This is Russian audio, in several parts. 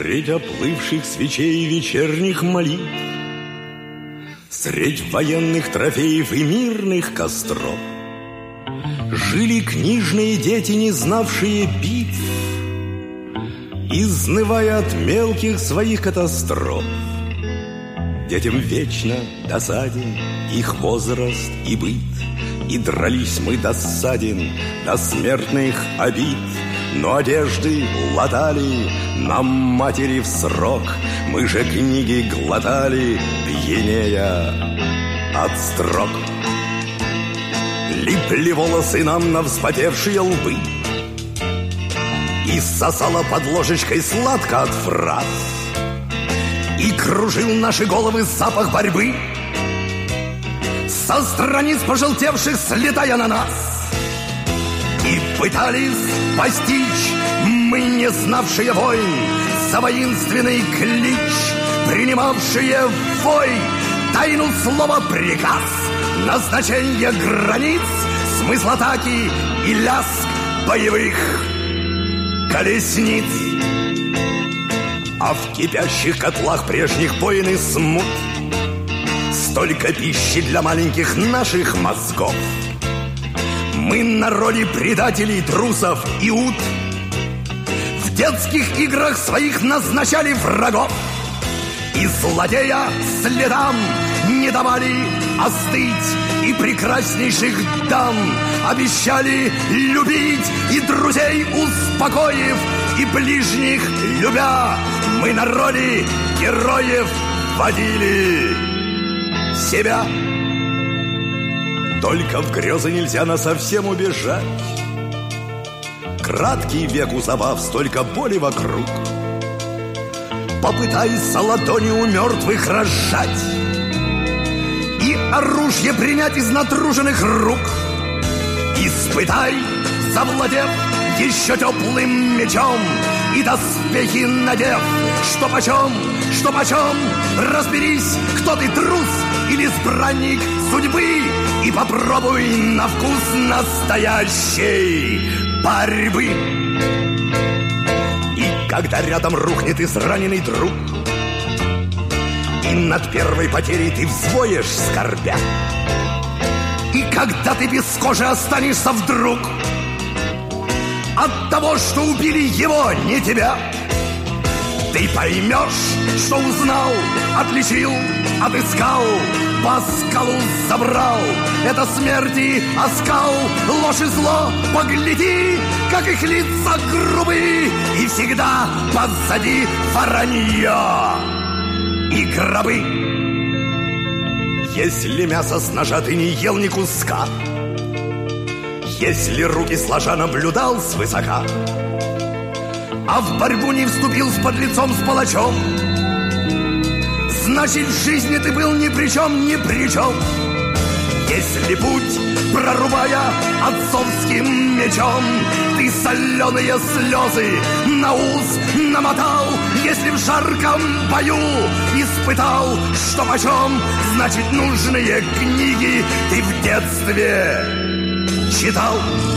Средь оплывших свечей вечерних молитв, средь военных трофеев и мирных костров жили книжные дети, не знавшие битв, изнывая от мелких своих катастроф. Детям вечно досаден их возраст и быт, и дрались мы досаден до смертных обид. Но одежды латали нам матери в срок, мы же книги глотали, пьянея от строк. Липли волосы нам на вспотевшие лбы, и сосала под ложечкой сладко от фраз, и кружил наши головы запах борьбы, со страниц пожелтевших слетая на нас. И пытались постичь мы, не знавшие войн, за воинственный клич, принимавшие вой, тайну слова приказ, назначение границ, смысл атаки и лязг боевых колесниц. А в кипящих котлах прежних войн и смут столько пищи для маленьких наших мозгов. Мы на роли предателей, трусов и ут в детских играх своих назначали врагов, и злодея следам не давали остыть, и прекраснейших дам обещали любить, и друзей успокоив, и ближних любя, мы на роли героев водили себя. Только в грезы нельзя насовсем убежать. Краткий век у забав, столько боли вокруг. Попытайся ладони у мертвых разжать и оружие принять из натруженных рук. Испытай, завладев еще теплым мечом, и доспехи надев, что почем, разберись, кто ты, трус или избранник судьбы, и попробуй на вкус настоящей борьбы. И когда рядом рухнет израненный друг, и над первой потерей ты взвоешь скорбя, и когда ты без кожи останешься вдруг от того, что убили его, не тебя, ты поймешь, что узнал, отличил, отыскал, по скалу забрал. Это смерти оскал, ложь и зло, погляди, как их лица грубые, и всегда позади воронье и гробы. Если мясо с ножа ты не ел ни куска, если руки сложа наблюдал свысока, а в борьбу не вступил с подлецом, с палачом, значит, в жизни ты был ни при чем. Если путь, прорубая отцовским мечом, ты соленые слезы на ус намотал, если в жарком бою испытал, что почем, значит, нужные книги ты в детстве читал.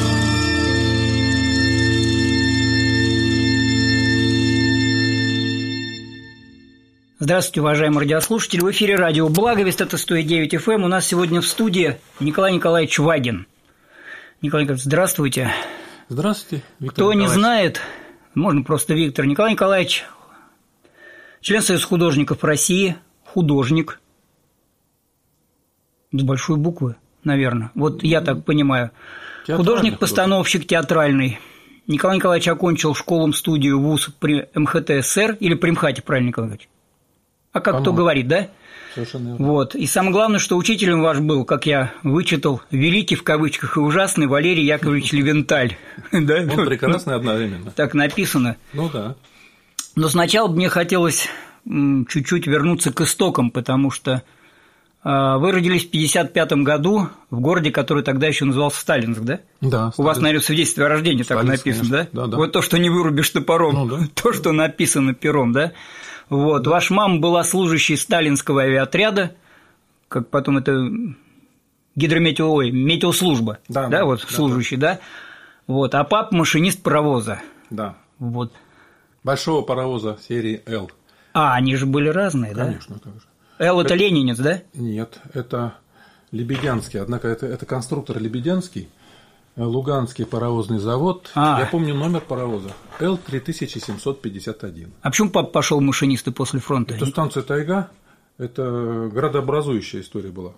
Здравствуйте, уважаемые радиослушатели. В эфире радио «Благовест», это 109 FM. У нас сегодня в студии Николай Николаевич Вагин. Николай Николаевич, здравствуйте. Здравствуйте, Виктор Кто Николаевич. не знает, можно просто Виктор. Николай Николаевич, член Союза художников России, художник. С большой буквы, наверное. Вот я так понимаю. Художник-постановщик театральный. Николай Николаевич окончил школу-студию ВУЗ при МХТ СССР, или при МХАТе, правильно, Николай Николаевич? А как кто говорит, да? Совершенно верно. Вот. И самое главное, что учителем ваш был, как я вычитал, великий в кавычках и ужасный Валерий Яковлевич Левенталь. Он прекрасный одновременно. Так написано. Ну да. Но сначала мне хотелось чуть-чуть вернуться к истокам, потому что вы родились в 1955 году в городе, который тогда еще назывался Сталинск, да? Да. У вас, наверное, в свидетельстве о рождении так написано, да? Да. Вот то, что не вырубишь топором, то, что написано пером, да? Вот. Ваша мама была служащей сталинского авиаотряда, как потом это метеослужба, служащий, да? Вот. А папа машинист паровоза. Да. Вот. Большого паровоза серии «Л». А, они же были разные, Конечно, да? как же. «Л» – это ленинец, да? Нет, это Лебедянский. Однако это конструктор Лебедянский, Луганский паровозный завод. Я помню номер паровоза – Л-3751. А почему папа пошел машинисты после фронта? Это станция «Тайга». Это градообразующая история была.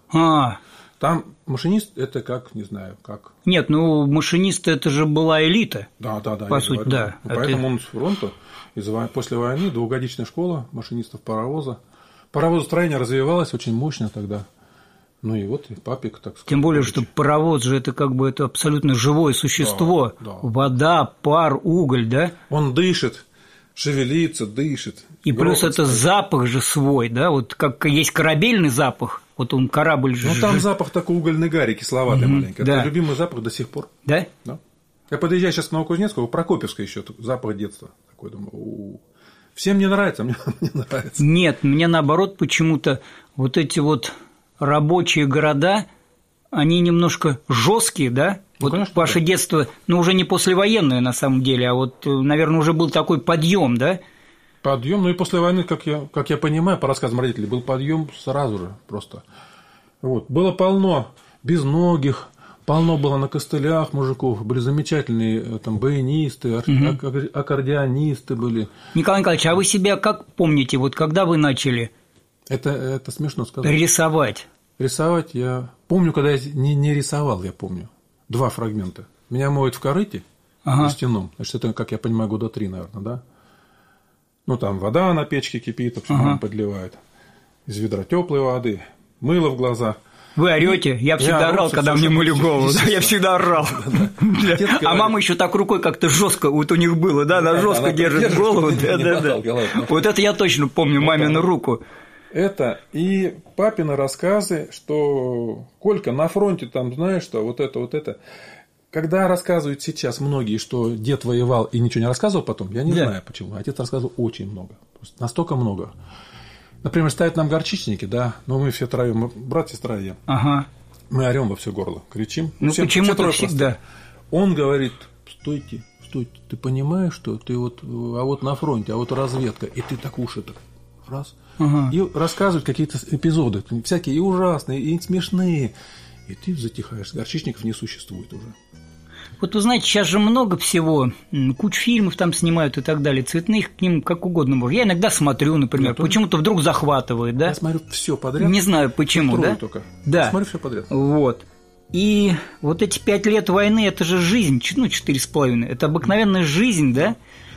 Там машинист – это как, не знаю, как… Нет, ну, машинист – это же была элита. Да. По сути, да. Поэтому он с фронта, после войны, двухгодичная школа машинистов паровоза. Паровозостроение развивалось очень мощно тогда. Ну и вот и папик, так сказать. Тем более, что паровоз же это как бы это абсолютно живое существо. Да. Вода, пар, уголь, да? Он дышит, шевелится, дышит. И плюс это запах же свой, да? Вот как есть корабельный запах, вот он корабль же… Ну там запах такой угольной гари, кисловатый маленький. Да. Это любимый запах до сих пор. Да? Да. Я подъезжаю сейчас к Новокузнецку, в Прокопьевской еще запах детства. Такой, думаю, всем не нравится, мне нравится. Нет, мне наоборот почему-то вот эти вот рабочие города, они немножко жесткие, да? Ну, вот конечно, ваше детство, ну, уже не послевоенное на самом деле, а вот, наверное, уже был такой подъем, да? Подъем, ну и после войны, как я понимаю, по рассказам родителей, был подъем сразу же просто. Вот. Было полно безногих, полно было на костылях мужиков, были замечательные там баянисты, аккордеонисты были. Николай Николаевич, а вы себя как помните, вот когда вы начали это смешно сказать. Рисовать? Рисовать я помню, когда я не рисовал, я помню. 2 фрагмента. Меня моют в корыте жестяном. Значит, это, как я понимаю, года 3, наверное, да? Ну, там вода на печке кипит, в общем, мама подливает. Из ведра теплой воды, мыло в глаза. Вы орете? Я всегда орал, когда мне мыли голову. Я всегда орал. А мама еще так рукой как-то жестко, вот у них было, да, она жестко держит голову. Вот это я точно помню, мамину руку. Это и папины рассказы, что Колька на фронте там, знаешь, что вот это. Когда рассказывают сейчас многие, что дед воевал и ничего не рассказывал потом, я не знаю почему. Отец рассказывал очень много. Настолько много. Например, ставят нам горчичники, да, но мы все троем, брат и сестра ем. Мы орем во все горло, кричим. Ну почему-то всегда. Он говорит: стойте, ты понимаешь, что ты вот на фронте, а вот разведка, и ты так уши так раз. И рассказывают какие-то эпизоды, всякие и ужасные, и смешные. И ты затихаешь, горчичников не существует уже. Вот вы знаете, сейчас же много всего, кучу фильмов там снимают и так далее, цветных к ним как угодно можно. Я иногда смотрю, например, почему-то вдруг захватывает, да? Я смотрю все подряд. Не знаю почему, да? Только. Да. Я смотрю все подряд. Вот. И вот эти 5 лет войны, это же жизнь, 4,5, это обыкновенная жизнь, да?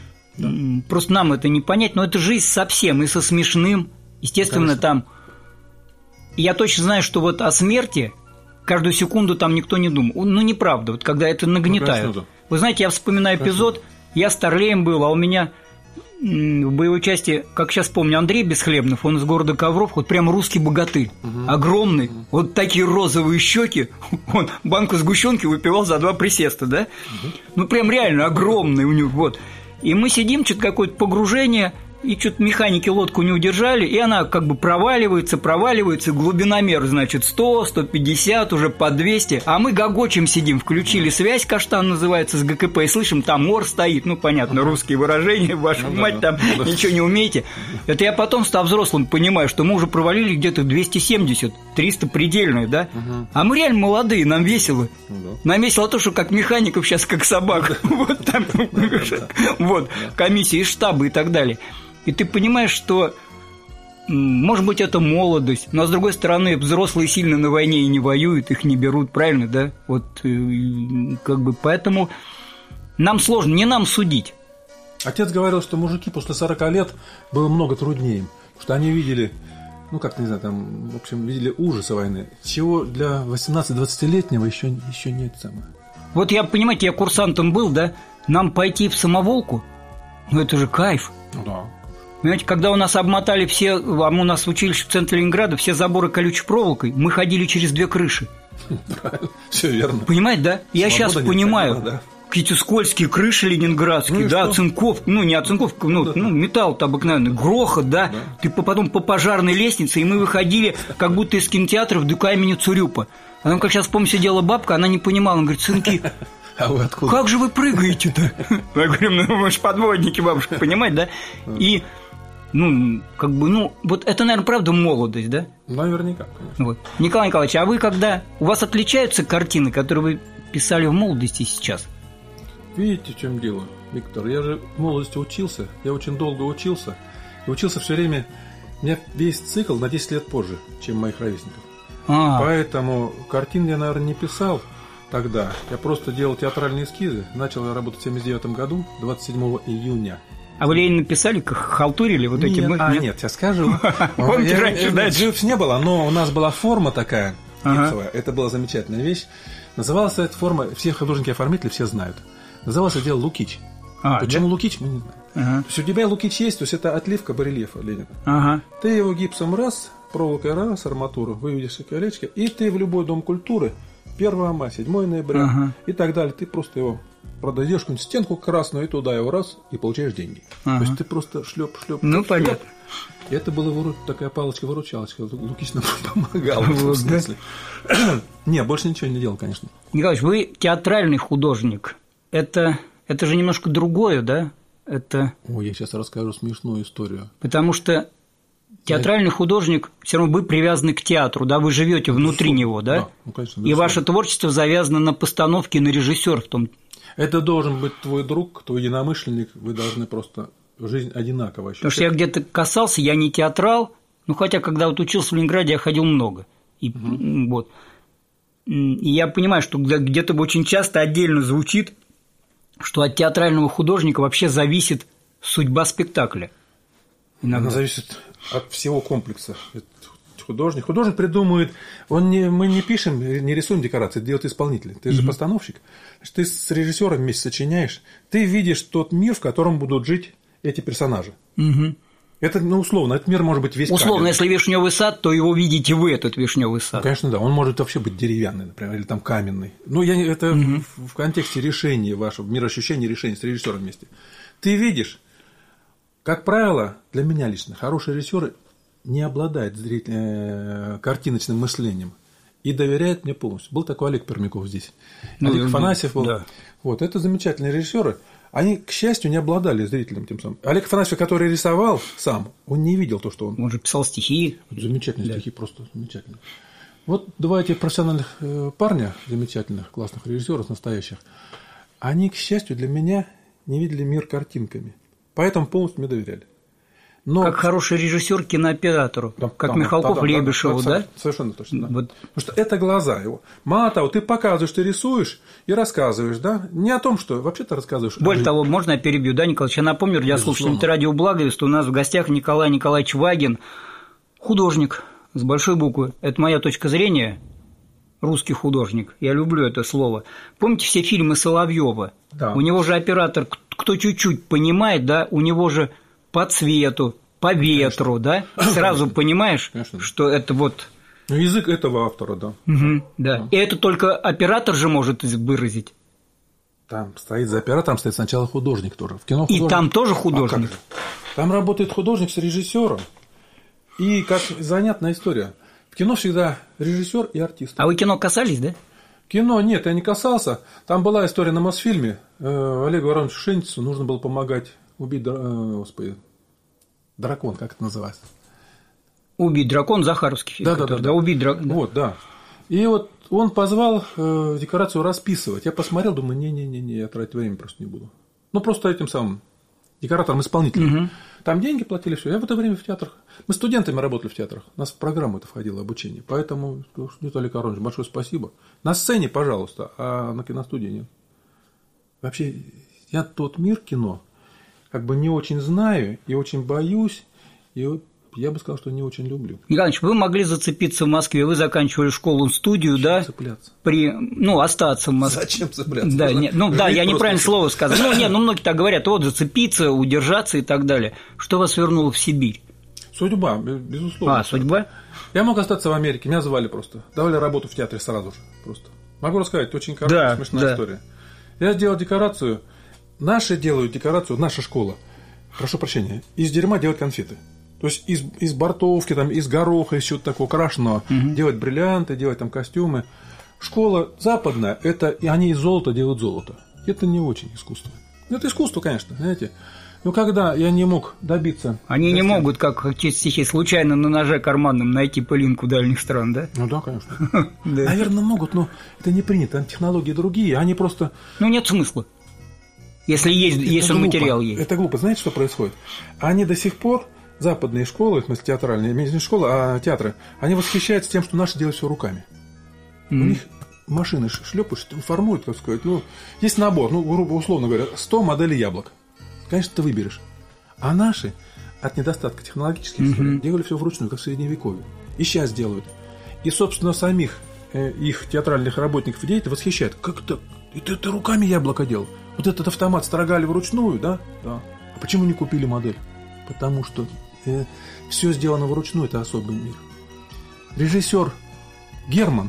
Просто нам это не понять, но это жизнь совсем, и со смешным, естественно, конечно. Там. Я точно знаю, что вот о смерти каждую секунду там никто не думал. Ну, неправда, вот когда это нагнетают. Ну, вы знаете, я вспоминаю эпизод, я старлеем был, а у меня в боевой части, как сейчас помню, Андрей Бесхлебнов, он из города Ковров, вот прям русский богатырь, огромный, вот такие розовые щеки, он банку сгущенки выпивал за 2 присеста, да? Ну, прям реально огромный у него, вот. И мы сидим, что-то какое-то погружение, и что-то механики лодку не удержали, и она как бы проваливается, глубиномер, значит, 100, 150, уже по 200, а мы гогочем сидим, включили связь, каштан называется, с ГКП, и слышим, там ор стоит, ну, понятно, русские выражения, вашу мать, там ничего не умеете. Это я потом, став взрослым, понимаю, что мы уже провалили где-то 270, 300 предельную, да? А мы реально молодые, нам весело. Нам весело то, что как механиков сейчас, как собак, вот там, вот, комиссии из штаба и так далее. И ты понимаешь, что, может быть, это молодость, но, с другой стороны, взрослые сильно на войне и не воюют, их не берут, правильно, да? Вот, как бы, поэтому нам сложно, не нам судить. Отец говорил, что мужики после 40 лет было много труднее им, потому что они видели, ну, как-то, не знаю, там, в общем, видели ужасы войны, чего для 18-20-летнего еще нет самого. Вот я, понимаете, я курсантом был, да, нам пойти в самоволку, ну, это же кайф. Ну, да. Понимаете, когда у нас обмотали все, а у нас в училище в центре Ленинграда все заборы колючей проволокой, мы ходили через 2 крыши. Все верно. Понимаете, да? Я сейчас понимаю, да. Какие-то скользкие крыши ленинградские, ну, да, оцинковка, ну, не оцинковка, ну, металл-то обыкновенный, грохот, да? Ты потом по пожарной лестнице, и мы выходили как будто из кинотеатра в ДК имени Цурюпа. А там, как сейчас помню, сидела бабка, она не понимала, она говорит: сынки, А вы откуда? Как же вы прыгаете-то? Мы говорим, ну мы же подводники, бабушка, понимаете, да? И, вот это, наверное, правда молодость, да? Наверняка, конечно. Вот. Николай Николаевич, а вы когда... У вас отличаются картины, которые вы писали в молодости и сейчас? Видите, в чем дело, Виктор? Я же в молодости учился, я очень долго учился. И учился все время... У меня весь цикл на 10 лет позже, чем моих ровесников. Поэтому картин я, наверное, не писал тогда. Я просто делал театральные эскизы. Начал я работать в 1979 году, 27 июня. А вы Ленина писали, как халтурили вот эти? Нет, сейчас скажу. Помните, раньше, Дживс не было, но у нас была форма такая гипсовая. Это была замечательная вещь. Называлась эта форма, все художники-оформители все знают. Называлось это дело Лукич. Почему Лукич, мы не знаем. То есть у тебя Лукич есть, то есть это отливка барельефа Ленина. Ты его гипсом раз, проволокой раз, арматуру, выведешь колечко, и ты в любой дом культуры 1 мая, 7 ноября и так далее, ты просто его продаешь какую-нибудь стенку красную, и туда его раз, и получаешь деньги. То есть ты просто шлеп. Ну, понятно. И это была такая палочка-выручалочка. Лукич нам помогал в смысле. Не, больше ничего не делал, конечно. Николаевич, вы театральный художник. Это же немножко другое, да? Я сейчас расскажу смешную историю. Потому что театральный художник, все равно вы привязаны к театру, да, вы живете внутри него, да? Да, конечно. И ваше творчество завязано на постановке, на режиссёр в том. Это должен быть твой друг, твой единомышленник, вы должны просто жизнь одинаково ощущать. Потому что я где-то касался, я не театрал, хотя когда вот учился в Ленинграде, я ходил много. И я понимаю, что где-то очень часто отдельно звучит, что от театрального художника вообще зависит судьба спектакля. Она зависит от всего комплекса. Художник придумывает, мы не пишем, не рисуем декорации, это делает исполнитель. Ты же постановщик. Ты с режиссером вместе сочиняешь, ты видишь тот мир, в котором будут жить эти персонажи. Это, условно, этот мир может быть весь условно, если вишневый сад, то его видите вы, этот вишневый сад. Конечно, да. Он может вообще быть деревянный, например, или там каменный. Это в контексте решения вашего, мироощущения решения с режиссером вместе. Ты видишь, как правило, для меня лично, хорошие режиссеры не обладают картиночным мышлением и доверяют мне полностью. Был такой Олег Пермяков здесь. Олег Афанасьев был. Да. Это замечательные режиссеры. Они, к счастью, не обладали зрителем тем самым. Олег Афанасьев, который рисовал сам, он не видел то, что он... Он же писал стихи. Замечательные стихи, просто замечательные. Два этих профессиональных парня, замечательных, классных режиссеров, настоящих, они, к счастью, для меня не видели мир картинками. Поэтому полностью мне доверяли. Как хороший режиссер кинооператору, как Михалков Лебешеву, да? Совершенно точно. Да. Потому что это глаза его. Мало того, ты показываешь, ты рисуешь и рассказываешь, да? Не о том, что вообще ты рассказываешь. Более того, можно я перебью, да, Николаевич? Я напомню радиослушателям радио Благовест, у нас в гостях Николай Николаевич Вагин, художник с большой буквы. Это моя точка зрения. Русский художник. Я люблю это слово. Помните все фильмы Соловьева? Да. У него же оператор, кто чуть-чуть понимает, да, у него же по цвету, по ветру, да? Сразу понимаешь, что это язык этого автора, да. Да. И это только оператор же может выразить. Там стоит за оператором, стоит сначала художник тоже. В кино художник. И там тоже художник. Там работает художник с режиссером. И как занятная история. В кино всегда режиссер и артист. А вы кино касались, да? Кино нет, я не касался. Там была история на Мосфильме. Олегу Ивановичу Шенцицу нужно было помогать убить, дракон, как это называется? Убить дракон, Захаровский фильм. Да. Убить дракон. Да. И он позвал декорацию расписывать. Я посмотрел, думаю, не, я тратить время просто не буду. Просто этим самым декоратором-исполнителем. Там деньги платили, все. Я в это время в театрах. Мы студентами работали в театрах. У нас в программу это входило обучение. Поэтому, Олег Аронович, большое спасибо. На сцене, пожалуйста, а на киностудии нет. Вообще, я тот мир кино не очень знаю и очень боюсь, и я бы сказал, что не очень люблю. Николаевич, вы могли зацепиться в Москве, вы заканчивали школу-студию, да? Цепляться? Остаться в Москве. Зачем цепляться? Да, я неправильно слово сказал. Многие так говорят, зацепиться, удержаться и так далее. Что вас вернуло в Сибирь? Судьба, безусловно. Судьба? Я мог остаться в Америке, меня звали просто. Давали работу в театре сразу же просто. Могу рассказать, очень короткая, смешная история. Я сделал декорацию. Наши делают декорацию, наша школа, прошу прощения, из дерьма делать конфеты. То есть из бортовки, из гороха, из чего-то такого крашеного, делать бриллианты, делать костюмы. школа западная, это и они из золота делают золото. Это не очень искусство. Это искусство, конечно, знаете. Но когда я не мог добиться... Они не могут, как стихи, случайно на ноже карманном найти пылинку дальних стран, да? Ну да, конечно. Наверное, могут, но это не принято. Там технологии другие, они просто... Ну, нет смысла. Если есть он материал есть. Это глупо. Знаете, что происходит? Они до сих пор, западные школы, в смысле театральные, не школы, а театры, они восхищаются тем, что наши делают все руками. У них машины шлепают, формуют, так сказать. Ну, есть набор, ну, грубо условно говоря, 100 моделей яблок. Конечно, ты выберешь. А наши от недостатка технологических делали все вручную, как в Средневековье. И сейчас делают. И, собственно, самих их театральных работников и деятелей восхищают. Как это? Ты руками яблоко делал? Вот этот автомат строгали вручную, да? Да. А почему не купили модель? Потому что все сделано вручную, это особый мир. Режиссер Герман,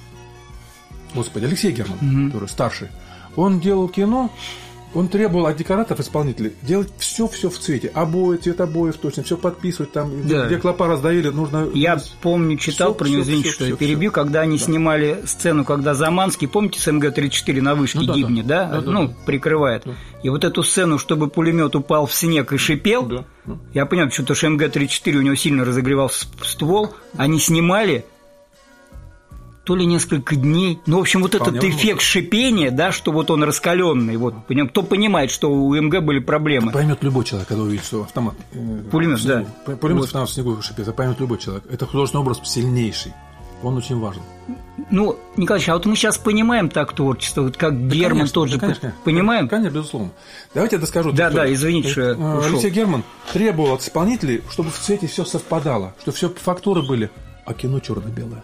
Алексей Герман, который старший, он делал кино. Он требовал от декораторов, исполнителей, делать все в цвете. Обои, цвет обоев точно, все подписывать. Там, да. Где клопа раздавили, нужно... Я помню, читал про него, извините, что я перебью, когда они снимали сцену, когда Заманский, помните, с МГ-34 на вышке гибнет, да? Прикрывает. Да. И вот эту сцену, чтобы пулемет упал в снег и шипел, я понимаю, что МГ-34 у него сильно разогревался ствол, они снимали... то ли несколько дней. Ну, в общем, вот этот эффект шипения, да, что вот он раскаленный. Вот, кто понимает, что у МГ были проблемы. Это поймет любой человек, когда увидит, что автомат. Пулемет, да. Пулемет автомат в снегу шипит. Это поймет любой человек. Это художественный образ сильнейший. Он очень важен. Ну, Николай, а вот мы сейчас понимаем так творчество, вот как Герман тот же. Понимаем? Конечно, безусловно. Давайте я доскажу. Да, извините, что я ушел. Алексей Герман требовал от исполнителей, чтобы в цвете все совпадало, чтобы все фактуры были, а кино черно-белое.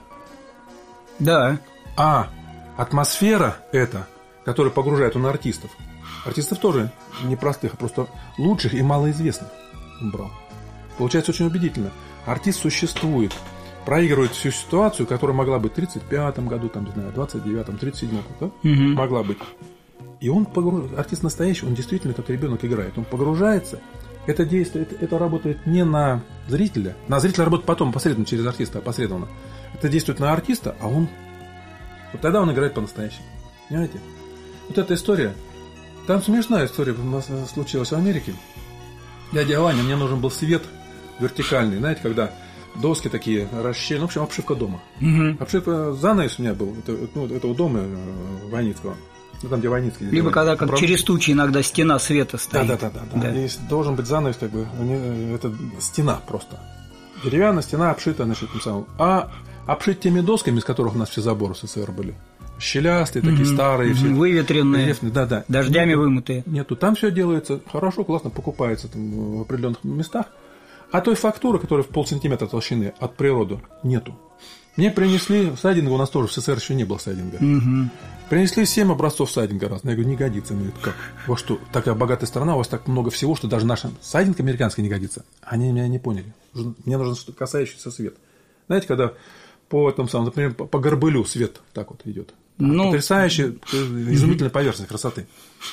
Да. А атмосфера эта, которая погружает он артистов. Артистов тоже непростых, а просто лучших и малоизвестных он брал. Получается очень убедительно. Артист существует, проигрывает всю ситуацию, которая могла быть в 1935 году, там, не знаю, 29-м, 37-м, да? Могла быть. И он погружается. Артист настоящий, он действительно как ребенок играет. Он погружается. Это действие, это работает не на зрителя. На зрителя работает потом, посредственно через артиста, опосредованно. Это действует на артиста, а он... Вот тогда он играет по-настоящему. Понимаете? Вот эта история... Там смешная история случилась в Америке. Дядя Ваня, мне нужен был свет вертикальный. Знаете, когда доски такие расщельные. В общем, обшивка дома. Обшивка, занавес у меня был. Этого дома Войницкого. Там, где Войницкий. Либо когда как через тучи иногда стена света стоит. Да. Здесь должен быть занавес, как бы, это стена просто. Деревянная стена обшита, значит, тем самым. А обшить теми досками, из которых у нас все заборы в СССР были. Щелястые, такие старые. Все выветренные. Да. Дождями вымытые. Нету. Там все делается хорошо, классно, покупается там в определенных местах. А той фактуры, которая в полсантиметра толщины от природы, нету. Мне принесли сайдинга, у нас тоже в СССР еще не было сайдинга. Принесли 7 образцов сайдинга разных. Я говорю, не годится. Мне говорят, как? У вас что, такая богатая страна, у вас так много всего, что даже наш сайдинг американский не годится. Они меня не поняли. Мне нужен что-то касающийся свет. Знаете, когда по этому самому, например, по горбылю свет так вот идет. Потрясающая, изумительная поверхность красоты.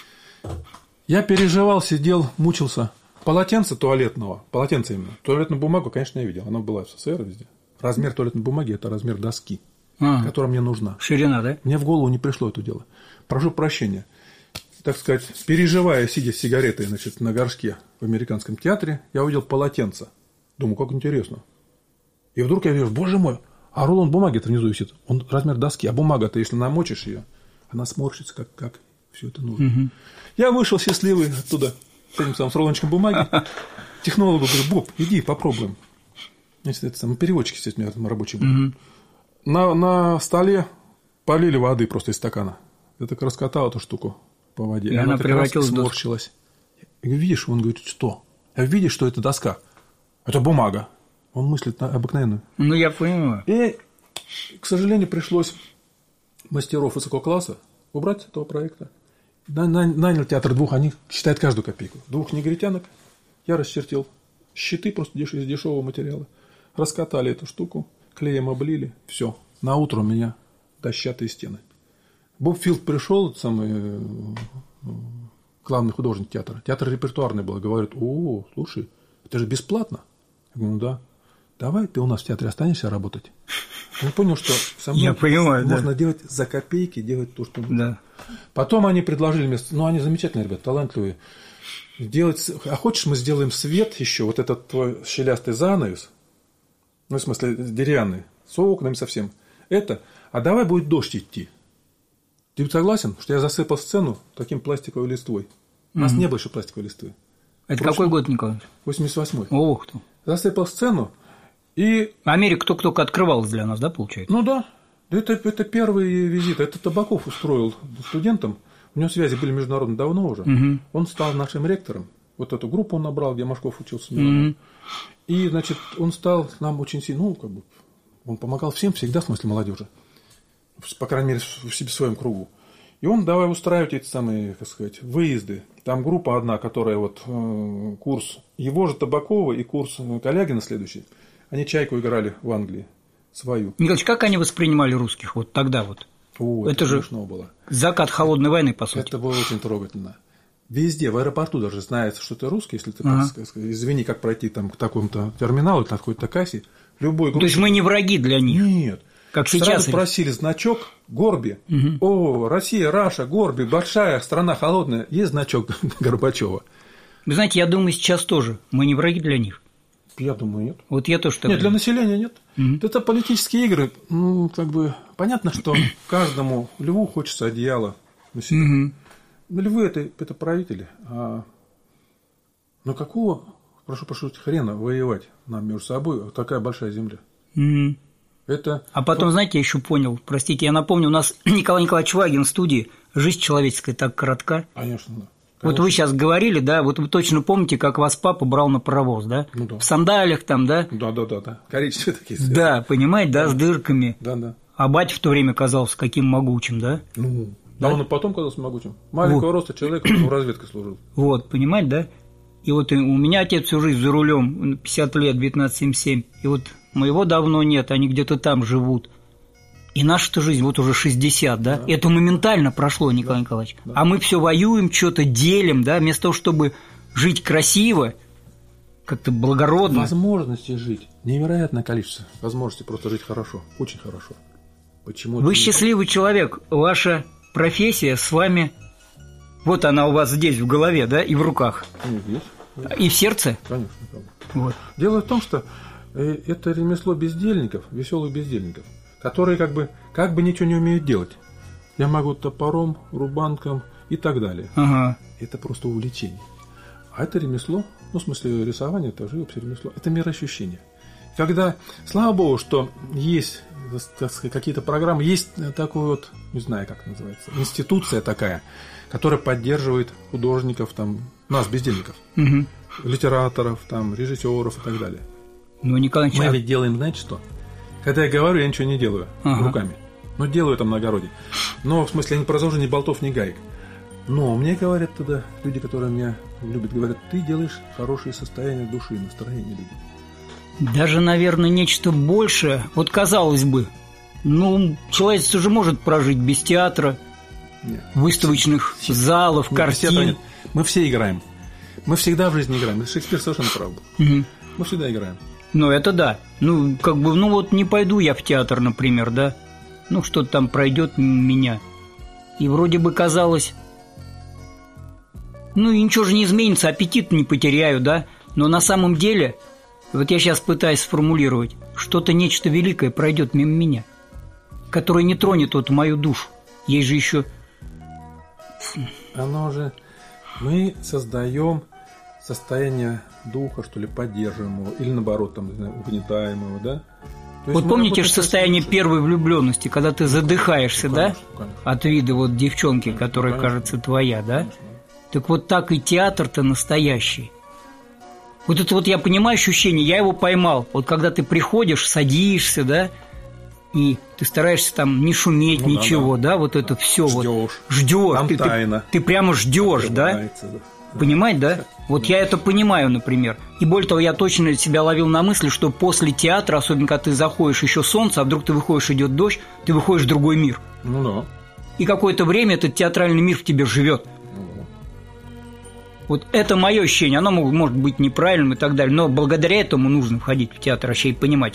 Я переживал, сидел, мучился. Полотенце туалетного, полотенце именно. Туалетную бумагу, конечно, я видел. Она была в СССР везде. Размер туалетной бумаги – это размер доски, которая мне нужна. Ширина, да? Мне в голову не пришло это дело. Прошу прощения. Так сказать, переживая, сидя с сигаретой, значит, на горшке в американском театре, я увидел полотенце. Думаю, как интересно. И вдруг я вижу, боже мой, а рулон бумаги-то внизу висит. Он размер доски. А бумага-то, если намочишь ее, она сморщится, как все это нужно. Я вышел счастливый оттуда с рулончиком бумаги. Технологу говорю, Боб, иди, попробуем. Значит, это переводчик, естественно, у меня рабочий был. На столе полили воды просто из стакана. Я так раскатал эту штуку по воде. И она превратилась в сморщилась. Я говорю, видишь, он говорит, что? Я видишь, что это доска? Это бумага. Он мыслит обыкновенную. Ну, я понимаю. И, к сожалению, пришлось мастеров высокого класса убрать с этого проекта. Нанял театр двух, они считают каждую копейку. 2 негритянок. Я расчертил щиты просто из дешевого материала. Раскатали эту штуку, клеем облили. Все. На утро у меня дощатые стены. Боб Филд пришел, самый главный художник театра. Театр репертуарный был. Говорит, слушай, это же бесплатно. Я говорю, ну да. давай ты у нас в театре останешься работать. Он понял, что со мной можно делать за копейки, делать то, что нужно. Да. Потом они предложили мне, они замечательные ребята, талантливые, а хочешь, мы сделаем свет еще, вот этот твой щелястый занавес, в смысле деревянный, с окнами совсем, а давай будет дождь идти. Ты согласен, что я засыпал сцену таким пластиковой листвой? У нас не было еще пластиковой листвы. Это какой год, Николай? 88-й. Ох ты. Засыпал сцену, и... Америка только открывалась для нас, да, получается? Ну да. Это первый визит. Это Табаков устроил студентам. У него связи были международные давно уже. Угу. Он стал нашим ректором. Вот эту группу он набрал, где Машков учился. Угу. И, значит, он стал нам очень сильно... он помогал всем всегда, в смысле молодежи. По крайней мере, в своем кругу. И он давай устраивать эти самые, как сказать, выезды. Там группа одна, которая курс его же Табакова и курс Калягина следующий. Они «Чайку» играли в Англии свою. Николаевич, как они воспринимали русских вот тогда вот? Это же было. Закат холодной войны, по сути. Это было очень трогательно. Везде, в аэропорту даже знается, что ты русский, если ты, извини, как пройти там к такому-то терминалу, на какой-то кассе, любой группе. То есть мы не враги для них? Нет. Как сейчас. Сразу просили значок Горби. Угу. О, Россия, Раша, Горби, большая страна холодная. Есть значок Горбачева. Вы знаете, я думаю, сейчас тоже. Мы не враги для них. Я думаю, нет. Вот я тоже так Нет, думаю. для населения нет. Угу. Это политические игры. Понятно, что каждому льву хочется одеяло на себя. Угу. Львы это правители. Но какого, прошу пошутить, хрена воевать нам между собой? Такая большая земля. Угу. А потом, знаете, я еще понял, простите, я напомню, у нас Николай Николаевич Вагин в студии, жизнь человеческая так коротка. Конечно, да. Вот вы сейчас говорили, да, вот вы точно помните, как вас папа брал на паровоз, да? Ну да. В сандалиях там, да? Да. Коричневые такие. Да, понимаете, да, с дырками. Да. А батя в то время казался каким могучим, да? Да, он и потом казался могучим. Маленького роста человек, в разведке служил. Вот, понимаете, да? И вот у меня отец всю жизнь за рулем, 50 лет, 1977, и вот моего давно нет, они где-то там живут. И наша-то жизнь вот уже 60, да? Это моментально прошло, Николай Николаевич. Да. А мы все воюем, что-то делим, да? Вместо того, чтобы жить красиво, как-то благородно. Возможностей жить. Невероятное количество возможностей просто жить хорошо, очень хорошо. Почему? Вы счастливый человек, ваша профессия с вами... Вот она у вас здесь в голове, да, и в руках. Здесь. И в сердце? Конечно. Вот. Дело в том, что это ремесло бездельников, веселых бездельников, которые как бы ничего не умеют делать. Я могу топором, рубанком и так далее. Ага. Это просто увлечение. А это ремесло, в смысле рисование, это живопись, ремесло, это мироощущение. Когда, слава богу, что есть, так сказать, какие-то программы, есть такой вот, не знаю, как называется, институция такая, которая поддерживает художников, там, нас, бездельников, литераторов, там, режиссеров и так далее. Ну, Николай Мы ведь делаем, знаете что? Когда я говорю, я ничего не делаю руками. Но делаю это многородие. Но, в смысле, я не продолжу ни болтов, ни гаек. Но мне говорят тогда люди, которые меня любят, говорят, ты делаешь хорошее состояние души, настроение людей. Даже, наверное, нечто большее. Вот, казалось бы, человечество же может прожить без театра, нет. Выставочных залов, картин. Мы все играем. Мы всегда в жизни играем. Шекспир совершенно прав был. Мы всегда играем. Это да. Не пойду я в театр, например, да. Что-то там пройдет меня. И вроде бы казалось, и ничего же не изменится, аппетит не потеряю, да. Но на самом деле, вот я сейчас пытаюсь сформулировать, нечто великое пройдет мимо меня, которое не тронет мою душу. Есть же еще... Мы создаем состояние духа, что ли, поддерживаемого, или наоборот, там, угнетаемого, да? Вот помните же состояние первой влюбленности, когда ты задыхаешься, конечно. От вида девчонки, которая кажется твоя, да? Конечно. Так вот так и театр-то настоящий. Вот это я понимаю ощущение, я его поймал. Вот когда ты приходишь, садишься, да, и ты стараешься там не шуметь, ничего, да, вот это все ждешь. Там тайна. Ты прямо ждешь, да? Понимаете, да? Вот я это понимаю, например. И более того, я точно себя ловил на мысли, что после театра, особенно когда ты заходишь, еще солнце, а вдруг ты выходишь, идет дождь, ты выходишь в другой мир. И какое-то время этот театральный мир в тебе живет. Вот это мое ощущение, оно может быть неправильным и так далее, но благодаря этому нужно входить в театр вообще и понимать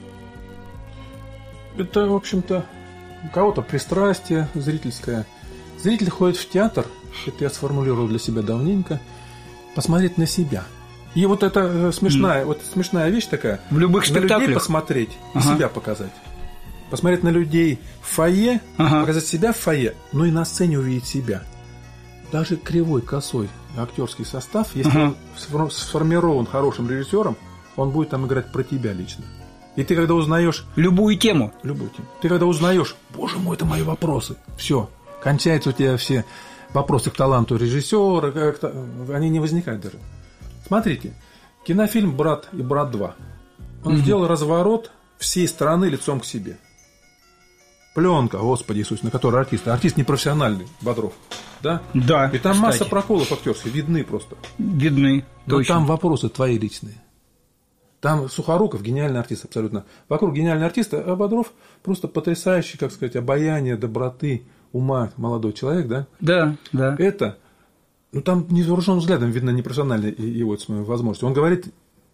это. Это, в общем-то, у кого-то пристрастие зрительское. Зритель ходит в театр, это я сформулировал для себя давненько, посмотреть на себя. И вот это смешная вещь такая. В любых спектаклях. На людей посмотреть и себя показать. Посмотреть на людей в фойе, показать себя в фойе, но и на сцене увидеть себя. Даже кривой, косой актерский состав, если он сформирован хорошим режиссером, он будет там играть про тебя лично. И ты когда узнаешь... Любую тему. Ты когда узнаешь, боже мой, это мои вопросы. Все, кончаются у тебя все вопросы к таланту режиссера, они не возникают даже. Смотрите, кинофильм «Брат и брат 2». Он сделал разворот всей страны лицом к себе. Пленка, Господи Иисус, на которой артист непрофессиональный, Бодров, да? Да. И там кстати. Масса проколов актерских, видны просто. Видны. Но точно. Там вопросы твои личные. Там Сухоруков гениальный артист абсолютно. Вокруг гениальный артист, а Бодров просто потрясающий, как сказать, обаяние, доброты, ума молодой человек, да? Да, да. Это, там невооруженным взглядом видно непрофессиональные его возможности. Он говорит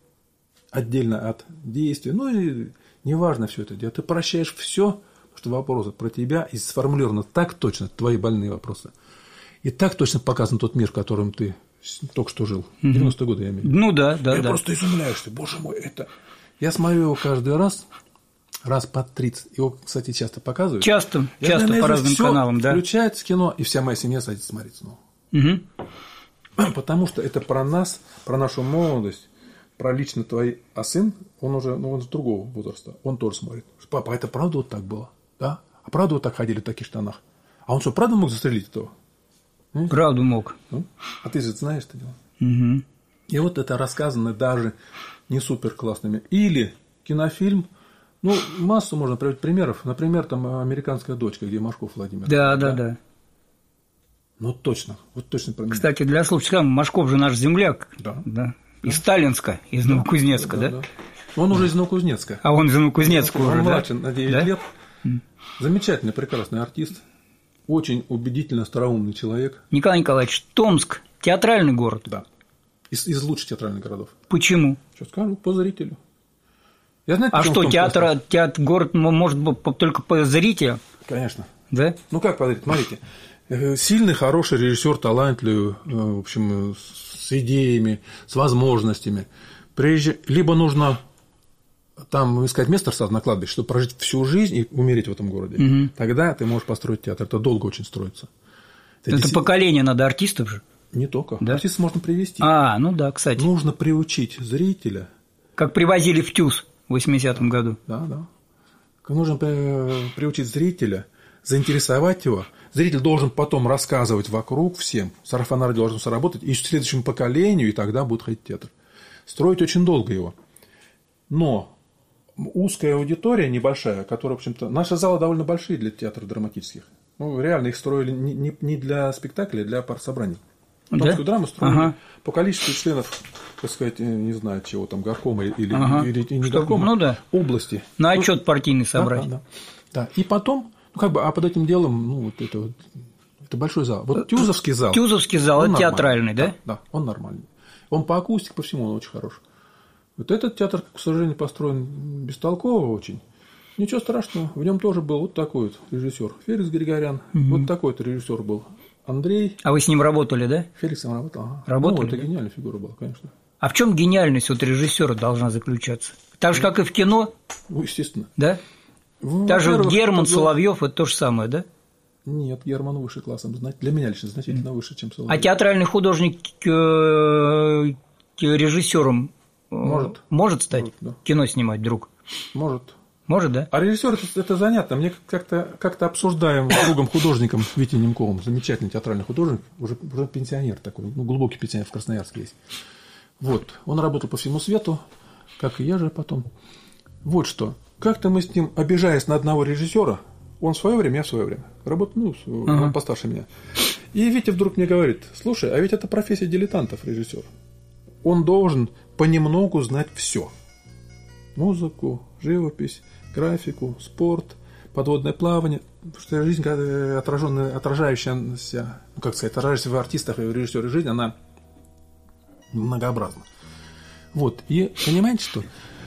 отдельно от действия, и неважно все это делать. Ты прощаешь все, что вопросы про тебя и сформулированы так точно, твои больные вопросы. И так точно показан тот мир, в котором ты только что жил. 90-е годы, я имею в виду. Да. Я просто изумляешься, боже мой, это... Я смотрю его каждый раз по 30. Его, кстати, часто показывают. Часто по разным каналам, да. Включается кино, и вся моя семья садится смотреть снова. Потому что это про нас, про нашу молодость, про лично твои... А сын, он с другого возраста, он тоже смотрит. Папа, это правда вот так было? Да? А правда вот так ходили в таких штанах? А он что, правда мог застрелить этого? Правду мог. А ты же знаешь это дело. И вот это рассказано даже не супер классными. Или кинофильм, массу можно приводить примеров. Например, там «Американская дочка», где Машков Владимир. Да. Точно про меня. Кстати, для слушателей, Машков же наш земляк. Да. Из Сталинска, из Новокузнецка, да? Он уже из Новокузнецка. А он из Новокузнецка уже, Он младше на 9 лет. Замечательный, прекрасный артист. Очень убедительно остроумный человек. Николай Николаевич, Томск – театральный город? Да. Из лучших театральных городов. Почему? Сейчас скажу, по зрителю. Город может быть только по зрителю? Конечно. Да? Как по зрителю? Смотрите. Сильный, хороший режиссер, талантливый, в общем, с идеями, с возможностями. Либо нужно там искать место на кладбище, чтобы прожить всю жизнь и умереть в этом городе. Тогда ты можешь построить театр. Это долго очень строится. Это поколение надо артистов же? Не только. Да? Артистов можно привести. Кстати. Нужно приучить зрителя. Как привозили в ТЮЗ в 80-м году. Да. Нужно приучить зрителя, заинтересовать его. Зритель должен потом рассказывать вокруг всем. Сарафанное радио должно сработать и следующему поколению, и тогда будет ходить театр. Строить очень долго его. Но узкая аудитория небольшая, которая, в общем-то... Наши залы довольно большие для театров драматических. Реально их строили не для спектакля, а для партсобраний. Томскую драму строили по количеству членов, так сказать, не знаю, чего там, горкома или не горкома, области. На отчет партийный собрать. Да. И потом, под этим делом, это большой зал. Вот Тюзовский зал. Тюзовский зал, это театральный, да? Да, он нормальный. Он по акустике, по всему он очень хорош. Вот этот театр, к сожалению, построен бестолково очень. Ничего страшного, в нем тоже был вот такой вот режиссер Феликс Григорян. Вот такой вот режиссер был Андрей. А вы с ним работали, да? Феликсом работал. Работали? Это гениальная фигура была, конечно. А в чем гениальность режиссера должна заключаться? Так же, как и в кино? Естественно. Да? Даже Герман, Соловьев – это то же самое, да? Нет, Герман выше классом. Для меня лично значительно выше, чем Соловьев. А театральный художник режиссером может стать? Может, да. Кино снимать вдруг? Может. Может, да? А режиссер это занятно. Мне как-то обсуждаем с другом художником Витей Немковым, замечательный театральный художник, уже пенсионер такой, глубокий пенсионер в Красноярске есть. Вот. Он работал по всему свету, как и я же потом. Вот что. Как-то мы с ним, обижаясь на одного режиссера, он в свое время, я в свое время, работал, он постарше меня. И Витя вдруг мне говорит: слушай, а ведь это профессия дилетантов, режиссер. Он должен понемногу знать все. Музыку, живопись, графику, спорт, подводное плавание. Потому что жизнь, отражающаяся, отражающаяся в артистах и в режиссере жизнь, она многообразно. Вот. И понимаете, что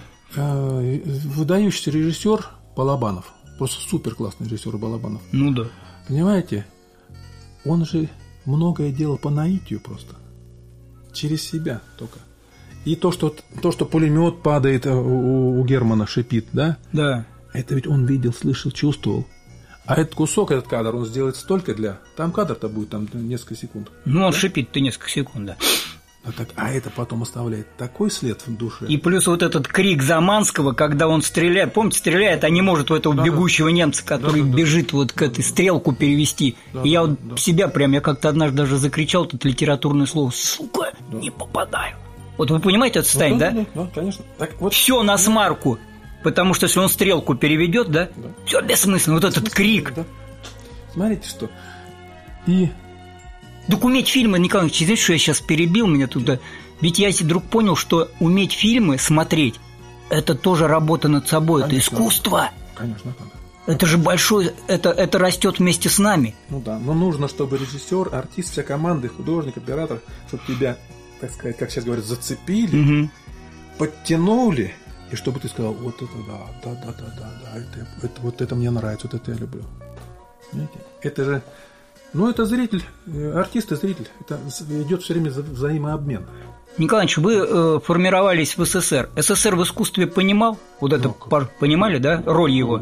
выдающийся режиссер Балабанов, просто супер классный режиссер Балабанов. Ну да. Понимаете, он же многое делал по наитию просто. Через себя только. И то, что пулемет падает у Германа, шипит, да? Да. Это ведь он видел, слышал, чувствовал. А этот кусок, этот кадр, он сделает столько для... Там кадр-то будет там несколько секунд. Ну, он шипит-то несколько секунд, да. А это потом оставляет такой след в душе. И плюс вот этот крик Заманского, когда он стреляет, помните, стреляет, а не может в этого бегущего немца, который бежит вот к этой стрелку перевести. И я вот себя прям, я как-то однажды даже закричал тут литературное слово «сука, не попадаю». Вот вы понимаете это состояние, да? Да, конечно. Так, вот... Все на смарку. Потому что если он стрелку переведет, да? Все бессмысленно. Вот этот крик. Да. Смотрите, что. И. Так уметь фильмы, Николай Ильич, знаете, что я сейчас перебил меня туда? Ведь я вдруг понял, что уметь фильмы смотреть, это тоже работа над собой, конечно, это искусство. Конечно, надо. Это же большое, это растет вместе с нами. Ну да, но нужно, чтобы режиссер, артист, вся команда, художник, оператор, чтобы тебя, так сказать, как сейчас говорят, зацепили, подтянули. И чтобы ты сказал, вот это да, это вот это мне нравится, вот это я люблю. Понимаете? Это же, ну это зритель, артист и зритель, это идет все время взаимообмен. Николай Ильич, вы формировались в СССР. СССР в искусстве понимал? Вот это понимали, да, роль его?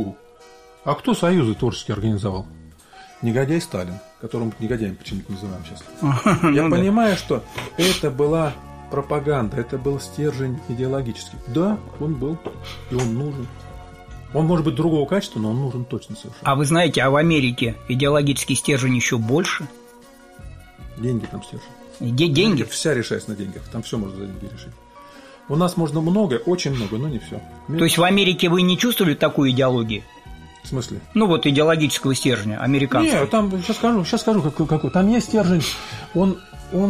А кто союзы творческие организовал? Негодяй Сталин, которого негодяем почему-то называем сейчас. Я понимаю, что это была пропаганда, это был стержень идеологический. Да, он был, и он нужен. Он может быть другого качества, но он нужен точно совершенно. А вы знаете, а в Америке идеологический стержень еще больше? Деньги там стержень. Деньги? Вся решается на деньгах, там все можно за деньги решить. У нас можно много, очень много, но не все. То есть в Америке вы не чувствовали такую идеологию? В смысле? Ну вот идеологического стержня американского. Нет, там, сейчас скажу, какой. Там есть стержень, он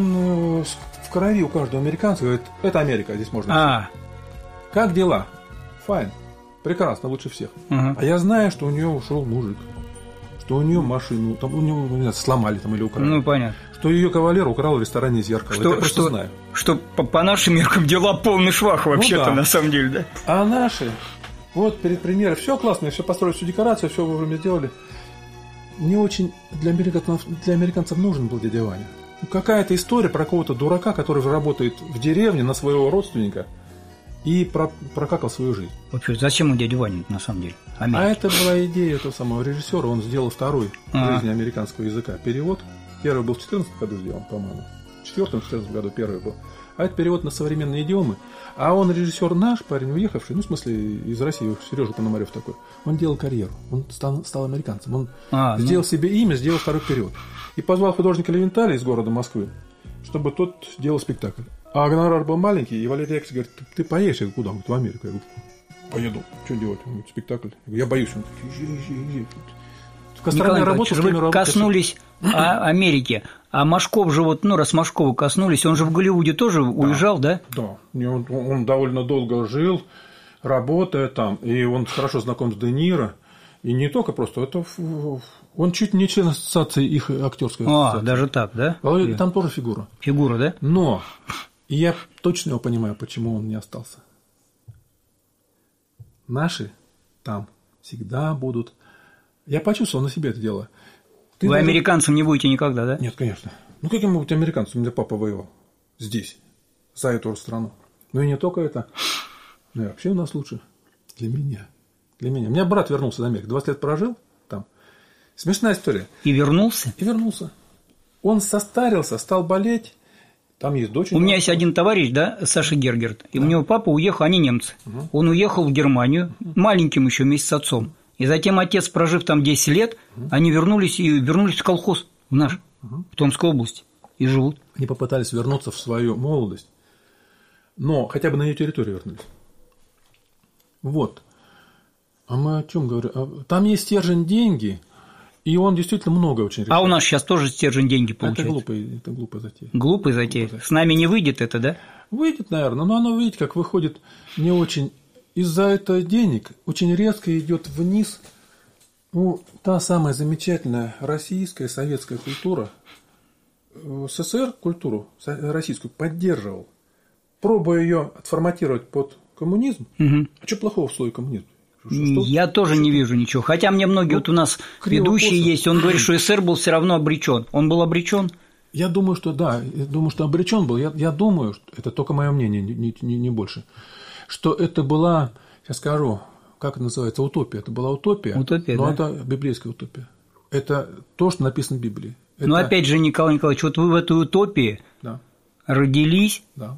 в крови у каждого американца, говорит, это Америка, здесь можно. Как дела? Файн. Прекрасно, лучше всех. А я знаю, что у нее ушел мужик, что у нее машину, там у него, не знаю, сломали там или украли. Ну, понятно. Что ее кавалер украл в ресторане зеркало. Это я просто знаю. Что по нашим меркам дела полный швах вообще-то, ну, да. На самом деле, да? А наши, вот перед премьерой, все классно, все построили, всю декорацию, все вовремя сделали. Не очень для американцев нужен был дядя Ваня. Какая-то история про какого-то дурака, который работает в деревне на своего родственника и прокакал свою жизнь. Вообще, зачем он дядя Ваня, на самом деле? А это была идея этого самого режиссера. Он сделал второй в жизни американского языка перевод. Первый был в 2014 году сделан, по-моему. В 2014 году первый был. А это перевод на современные идиомы. А он режиссер наш, парень уехавший, ну, в смысле, из России, Сережа Пономарев такой. Он делал карьеру. Он стал американцем. Он сделал себе имя, сделал второй перевод. И позвал художника Левенталя из города Москвы, чтобы тот делал спектакль. А гонорар был маленький, и Валерий Яковлевич говорит, ты поедешь? Я говорю, куда? Он говорит, в Америку. Я говорю, поеду. Что делать? Он говорит, спектакль. Я говорю, я боюсь. Он говорит, езжай. Николай Николаевич, вы коснулись Америки. А Машков же, вот, ну, раз Машкова коснулись, он же в Голливуде тоже уезжал, да? Да. Он довольно долго жил, работая там. И он хорошо знаком с Де Ниро. И не только просто, это он чуть не член ассоциации их актерской ассоциации. Даже так, да? Там тоже фигура. Фигура, да? Но я точно его понимаю, почему он не остался. Наши там всегда будут. Я почувствовал на себе это дело. Вы американцем не будете никогда, да? Нет, конечно. Ну, каким могут быть американцем? У меня папа воевал здесь, за эту страну. Ну, и не только это. Ну, и вообще у нас лучше. Для меня. У меня брат вернулся из Америки. 20 лет прожил там. Смешная история. И вернулся? И вернулся. Он состарился, стал болеть. Там есть дочь. У меня есть один товарищ, да, Саша Гергерт. И у него папа уехал, они немцы. Он уехал в Германию, маленьким еще вместе с отцом. И затем отец, прожив там 10 лет, они вернулись в колхоз в наш, в Томской области. И живут. Они попытались вернуться в свою молодость, но хотя бы на ее территорию вернулись. Вот. А мы о чем говорим? Там есть стержень деньги, и он действительно много очень решает. А у нас сейчас тоже стержень деньги получается. Это глупая затея. Глупая затея. С нами не выйдет это, да? Выйдет, наверное, но оно, видите, как выходит не очень. Из-за этого денег очень резко идет вниз, ну, та самая замечательная российская советская культура, СССР культуру российскую поддерживал, пробуя ее отформатировать под коммунизм. А что плохого в слове коммунизм? Я тоже не вижу ничего. Хотя мне многие вот у нас ведущие есть, он говорит, что СССР был все равно обречен. Он был обречен? Я думаю, что да. Я думаю, что обречен был. Я думаю, что это только мое мнение, не больше. Что это была, сейчас скажу, как это называется, утопия. Это была утопия, но да? Это библейская утопия. Это то, что написано в Библии. Но опять же, Николай Николаевич, вот вы в этой утопии родились. Да.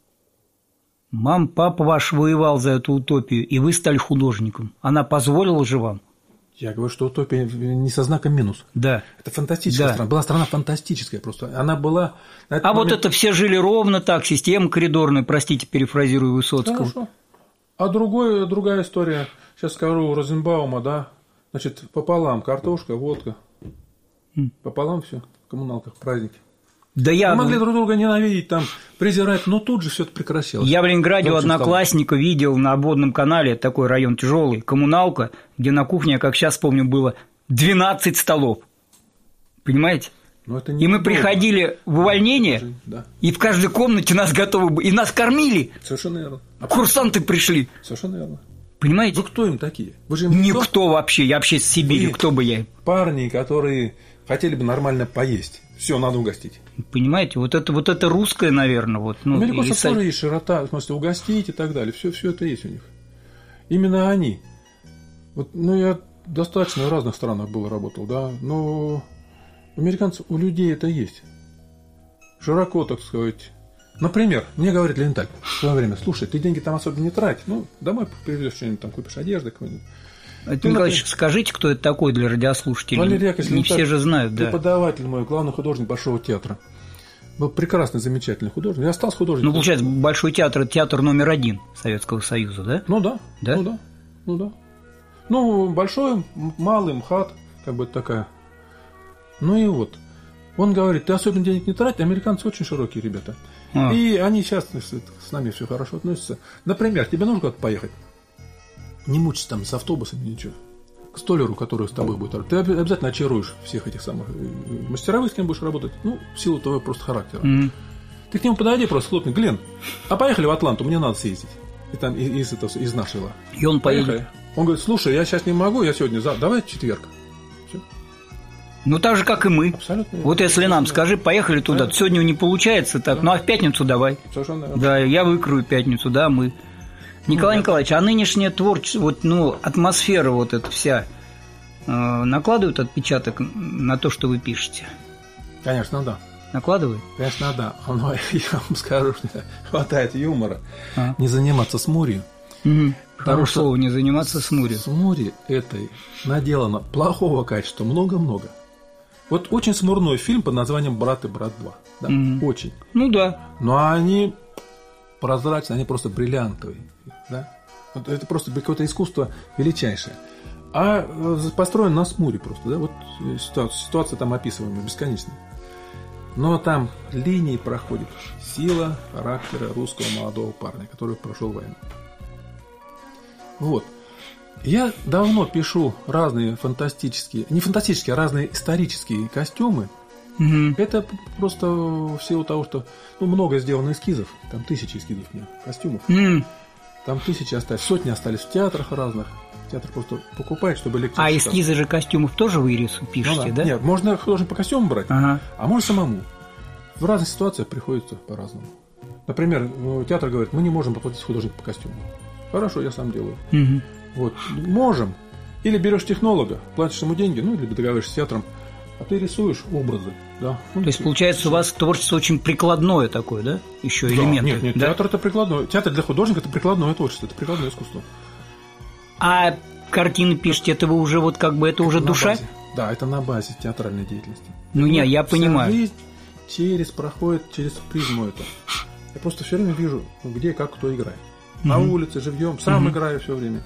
Папа ваш воевал за эту утопию, и вы стали художником. Она позволила же вам? Я говорю, что утопия не со знаком минус. Да. Это фантастическая страна. Была страна фантастическая просто. Она была... Вот это все жили ровно так, система коридорная, простите, перефразирую Высоцкого. Хорошо. А другая история. Сейчас скажу у Розенбаума, да. Значит, пополам картошка, водка. Пополам все в коммуналках, праздники. Да мы могли друг друга ненавидеть, там, презирать, но тут же все это прекращалось. Я в Ленинграде у одноклассника видел на обводном канале, такой район тяжелый, коммуналка, где на кухне, как сейчас помню, было 12 столов. Понимаете? И мы приходили в увольнение, и в каждой комнате нас готовы были, и нас кормили. Совершенно верно. Курсанты пришли. Совершенно верно. Понимаете? Вы кто им такие? Вы же им никто вообще, я вообще с Сибири, кто бы я. Парни, которые хотели бы нормально поесть. Все, надо угостить. Понимаете, вот это русское, наверное. Американцев тоже есть широта, в смысле, угостить и так далее. Все это есть у них. Именно они. Я достаточно в разных странах работал, да, но у американцев, у людей это есть. Широко, так сказать. Например, мне говорит Ленталь в свое время: слушай, ты деньги там особо не трать, домой привезешь что-нибудь, там купишь одежды какой-нибудь. Николаевич, скажите, кто это такой для радиослушателей? Валерий Яковлевич не все же знают, преподаватель мой, главный художник Большого театра. Был прекрасный, замечательный художник. Я остался художником. Получается, Большой театр – это театр номер 1 Советского Союза, да? Да. Большой, малый, МХАТ, как бы такая. И вот. Он говорит: ты особенно денег не трать, американцы очень широкие ребята. И они сейчас с нами все хорошо относятся. Например, тебе нужно куда-то поехать. Не мучайся там с автобусами, ничего. К столяру, который с тобой будет работать. Ты обязательно очаруешь всех этих самых мастеровых, с кем будешь работать, в силу твоего просто характера. Ты к нему подойди, просто хлопни: Глен, а поехали в Атланту, мне надо съездить. И там из Нашвилла. И он поедет. Он говорит: слушай, я сейчас не могу, я сегодня, давай в четверг. Так же, как и мы. Абсолютно. Вот если нам скажи, поехали туда, сегодня не получается так, а в пятницу давай. Совершенно верно. Да, я выкрою пятницу, да, мы. Николай Николаевич, а нынешнее творчество, атмосфера эта вся, накладывает отпечаток на то, что вы пишете? Конечно, да. Накладывает? Конечно, да. Но я вам скажу, что хватает юмора не заниматься смурью. Хорошее слово, не заниматься смурью. Смури этой наделано плохого качества много-много. Вот очень смурной фильм под названием «Брат и брат 2». Да? Очень. Да. Но они прозрачные, они просто бриллиантовые. Да? Это просто какое-то искусство величайшее. А построен на смуре просто. Да? Ситуация там описываемая, бесконечная. Но там линии проходит сила характера русского молодого парня, который прошел войну. Я давно пишу разные фантастические, не фантастические, а разные исторические костюмы. Это просто в силу того, что много сделано эскизов, там 1000 эскизов у меня, костюмов. Там 1000 остались, сотни остались в театрах разных. Театр просто покупает, чтобы лекции читать. Эскизы же костюмов тоже вы пишете, да? Нет, можно художник по костюмам брать, а можно самому. В разных ситуациях приходится по-разному. Например, театр говорит: мы не можем поплатить художника по костюму. Хорошо, я сам делаю. Можем. Или берешь технолога, платишь ему деньги, или договариваешься с театром, а ты рисуешь образы. Да? То есть, получается, у вас творчество очень прикладное такое, да? Еще элементы. Нет, да? Театр – это прикладное. Театр для художника – это прикладное творчество, это прикладное искусство. А картины пишете, это вы уже это уже душа? Базе. Да, это на базе театральной деятельности. Я понимаю. Жизнь проходит через призму это. Я просто все время вижу, где и как кто играет. На улице, живьем, сам играю все время.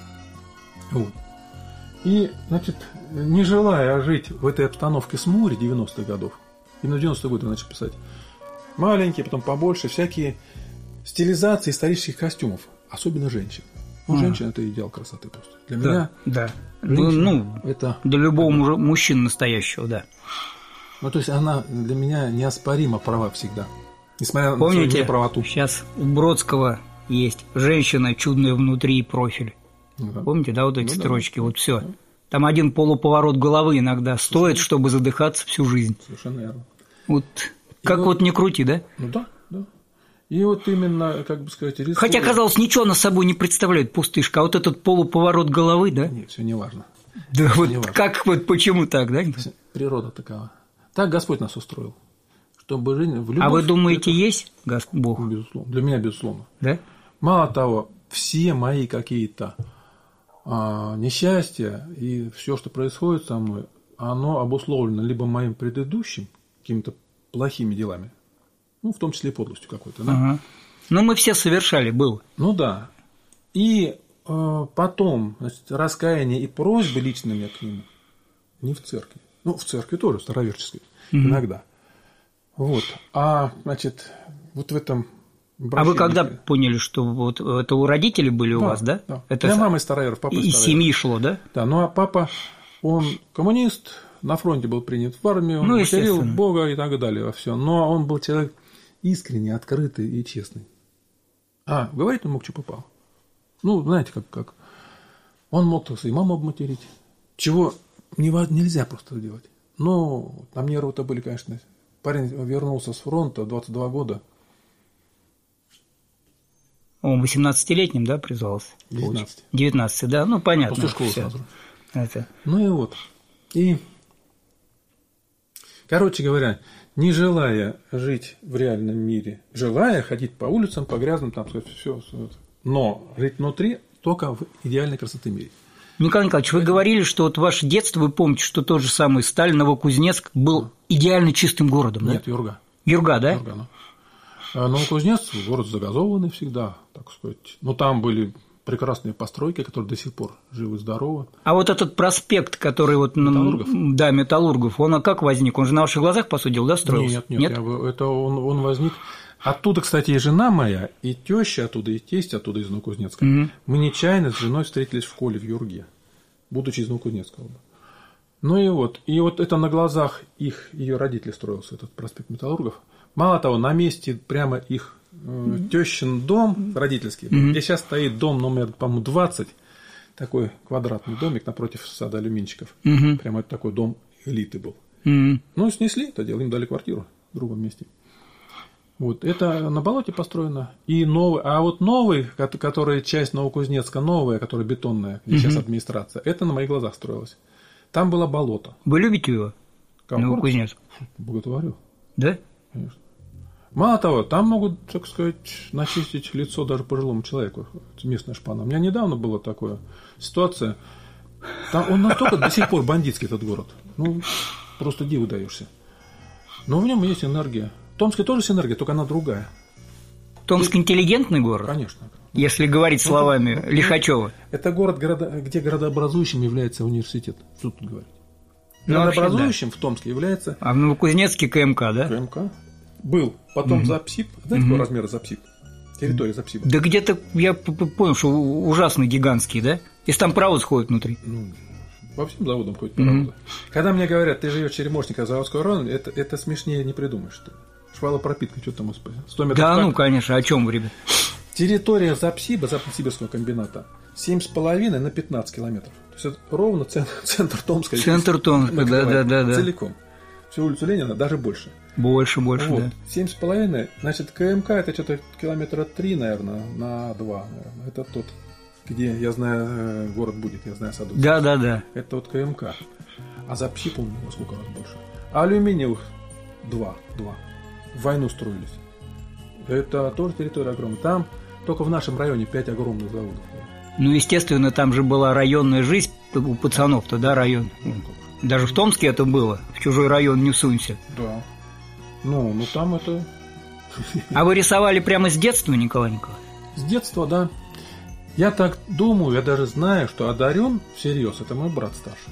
И, не желая жить в этой обстановке смури 90-х годов, именно в 90-е годы я начал писать, маленькие, потом побольше, всякие стилизации исторических костюмов, особенно женщин. Женщина – это идеал красоты просто. Для меня да. Женщина, это... Для любого мужчины настоящего, да. Ну, то есть она для меня неоспорима права всегда. Несмотря Помните, на свою неправоту. Сейчас у Бродского есть «Женщина чудная внутри и профиль». Да. Помните, да, вот эти строчки? Вот все. Там один полуповорот головы иногда стоит, чтобы задыхаться всю жизнь. Совершенно верно. Вот как вот не крути, да? Ну да, да. И вот именно, как бы сказать, рисуя... Хотя, казалось, ничего она собой не представляет, пустышка, а вот этот полуповорот головы, да? Нет, все не важно. Да, всё вот не важно. как, вот почему так, да? Природа такова. Так Господь нас устроил. Чтобы жизнь в любовь... А вы думаете, есть Бог? Безусловно. Для меня, безусловно. Да? Мало того, все мои какие-то несчастья и все, что происходит со мной, оно обусловлено либо моим предыдущим какими-то плохими делами, ну, в том числе и подлостью какой-то, да? Ага. Ну, мы все совершали, было. Ну, да. И потом, значит, раскаяние и просьбы личные к нему не в церкви. Ну, в церкви тоже, староверческой, иногда. Вот. А, значит, вот в этом... А вы когда поняли, что вот это у родителей были у вас, да? Да. Это Я мама из староверов, папа из из староверов. семьи шло, да? Да, ну а папа, он коммунист, на фронте был принят в армию, Ну, материл естественно. Бога и так далее во все. Но он был человек искренний, открытый и честный. А говорить он мог, что попало. Ну, знаете, как. Он мог и маму обматерить, чего нельзя просто делать. Но там нервы-то были, конечно. Парень вернулся с фронта, 22 года. Он 18-летним, да, призвался? 19. 19, да, ну, понятно. После школы всё. сразу. Это. Ну и вот. И, короче говоря, не желая жить в реальном мире, желая ходить по улицам, по грязным, там, все, но жить внутри только в идеальной красоты мире. Николай Николаевич, вы говорили, что вот ваше детство, вы помните, что тот же самый Сталин, Новокузнецк был идеально чистым городом, да? Нет, Юрга. Юрга, да? Юрга, ну. А Новокузнецк – город загазованный всегда, так сказать. Но там были прекрасные постройки, которые до сих пор живы-здоровы. А вот этот проспект, который вот… Металлургов? Да, Металлургов, он как возник? Он же на ваших глазах, по сути дела, да, строился? Нет? Это он возник… Оттуда, кстати, и жена моя, и теща оттуда, и тесть оттуда из Новокузнецка. Мгм. Мы нечаянно с женой встретились в школе в Юрге, будучи из Новокузнецка. Ну и вот это на глазах ее родителей строился, этот проспект Металлургов. Мало того, на месте прямо их тещин дом родительский, где сейчас стоит дом номер, по-моему, 20, такой квадратный домик напротив сада алюминщиков. Прямо это такой дом элиты был. Ну, снесли это дело, им дали квартиру в другом месте. Вот, это на болоте построено. И новый, а вот новый, который часть Новокузнецка, новая, которая бетонная, где сейчас администрация, это на моих глазах строилось. Там было болото. Вы любите его? Кого? Новокузнецк? Боготворю. Да? Конечно. Мало того, там могут, так сказать, начистить лицо даже пожилому человеку. Местная шпана. У меня недавно была такая ситуация. Там он настолько до сих пор бандитский, этот город. Ну, просто диву даешься. Но в нем есть энергия. В Томске тоже есть энергия, только она другая. Томск интеллигентный город? Конечно. Если говорить словами Лихачева. Это город, где городообразующим является университет. Что тут говорить? Ну, вообще, Городообразующим в Томске является А в Новокузнецке КМК, да? КМК. Был. Потом Запсиб. Знаете, какого размера Запсиб? Территория Запсиба. Да где-то, я понял, что ужасный, гигантский, да? Если там паровоз ходит внутри. Ну, по всем заводам ходят паровозы. Когда мне говорят, ты живешь в Черемошниково, Заводского района, это смешнее не придумаешь, что ли. Швалопропитка, что там, 100 метров. Да, так. ну, конечно, о чем вы, ребят? Территория Запсиба, Западно-Сибирского комбината, 7,5 на 15 километров. То есть это ровно центр Томска. Центр Томска, да. Целиком. Всю улицу Ленина, даже больше. Больше, Вот. да. 7,5, значит, КМК это что-то километра 3, наверное, на 2, наверное. Это тот, где, я знаю, город будет, я знаю саду. Да. Это вот КМК. А Запсиб, он во сколько раз больше. А алюминиевых 2. В войну строились. Это тоже территория огромная. Там только в нашем районе 5 огромных заводов. Ну, естественно, там же была районная жизнь у пацанов-то, да, район. Даже в Томске это было. В чужой район не сунься. Да. Ну там это... А вы рисовали прямо с детства, Николай Николаевич? С детства, да. Я так думаю, я даже знаю, что одарен всерьез, это мой брат старший.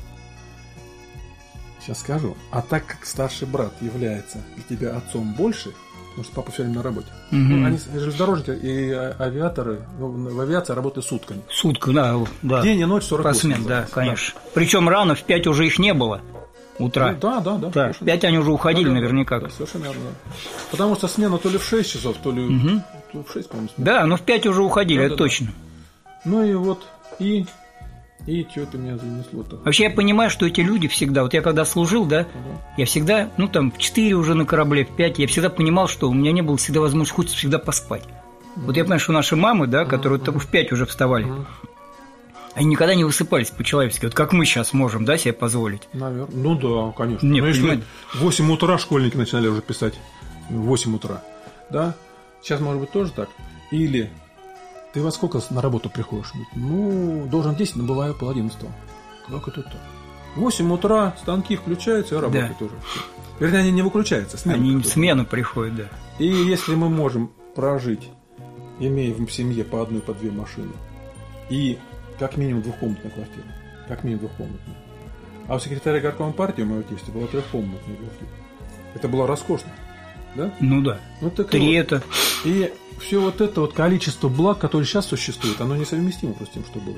Сейчас скажу. А так как старший брат является для тебя отцом больше, потому что папа все время на работе. Ну, они железнодорожники и авиаторы, в авиации работают сутками. Сутка, да. День и ночь 48. Посмен, да, конечно. Причем рано в 5 уже их не было. утра. Да. В 5 они уже уходили наверняка. Да, совершенно верно. Потому что смена то ли в 6 часов, то ли в 6, по-моему, смена. Да, но в 5 уже уходили, это точно. Ну и вот, и что-то меня занесло-то. Вообще я понимаю, что эти люди всегда, вот я когда служил, да, я всегда, в 4 уже на корабле, в 5, я всегда понимал, что у меня не было всегда возможности хоть всегда поспать. Вот я понимаю, что наши мамы, да, которые в 5 уже вставали, они никогда не высыпались по-человечески, вот как мы сейчас можем, да, себе позволить. Наверное. Ну да, конечно. Нет, если в 8 утра школьники начинали уже писать, в 8 утра, да, сейчас может быть тоже так, или... Ты во сколько на работу приходишь? Должен 10, но бываю 10:30. Как это так? В 8 утра станки включаются, и работают уже. Вернее, они не выключаются, смену приходят, да. И если мы можем прожить, имея в семье по одной, по две машины, и как минимум двухкомнатная квартира, а у секретаря горкома партии, у моего тестя, была трехкомнатная квартира. Это было роскошно, да? Ну да. 3 это... И все вот это вот количество благ, которые сейчас существуют, оно несовместимо просто с тем, что было.